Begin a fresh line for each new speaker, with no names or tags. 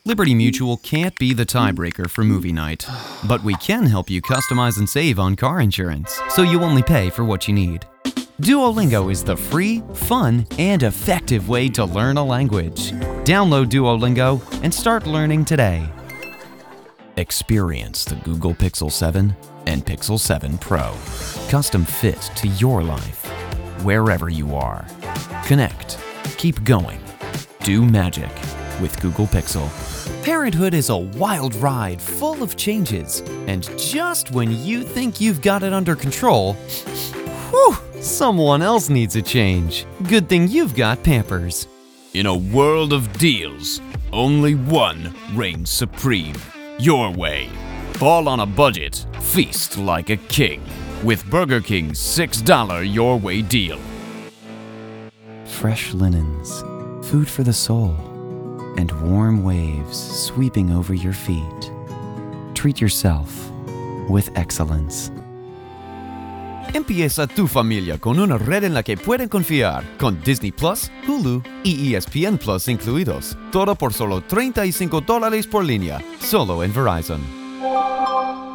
Liberty Mutual can't be the tiebreaker for movie night, but we can help you customize and save on car insurance, so you only pay for what you need. Duolingo is the free, fun, and effective way to learn a language. Download Duolingo and start learning today. Experience the Google Pixel 7 and Pixel 7 Pro. Custom fit to your life, wherever you are. Connect, keep going, do magic with Google Pixel. Parenthood is a wild ride full of changes, and just when you think you've got it under control, someone else needs a change. Good thing you've got Pampers.
In a world of deals, only one reigns supreme. Your way. Fall on a budget, feast like a king. With Burger King's $6 Your Way deal.
Fresh linens, food for the soul, and warm waves sweeping over your feet. Treat yourself with excellence. Empieza tu familia con una red en la que pueden confiar, con Disney Plus, Hulu y ESPN Plus incluidos. Todo por solo $35 por línea, solo en Verizon.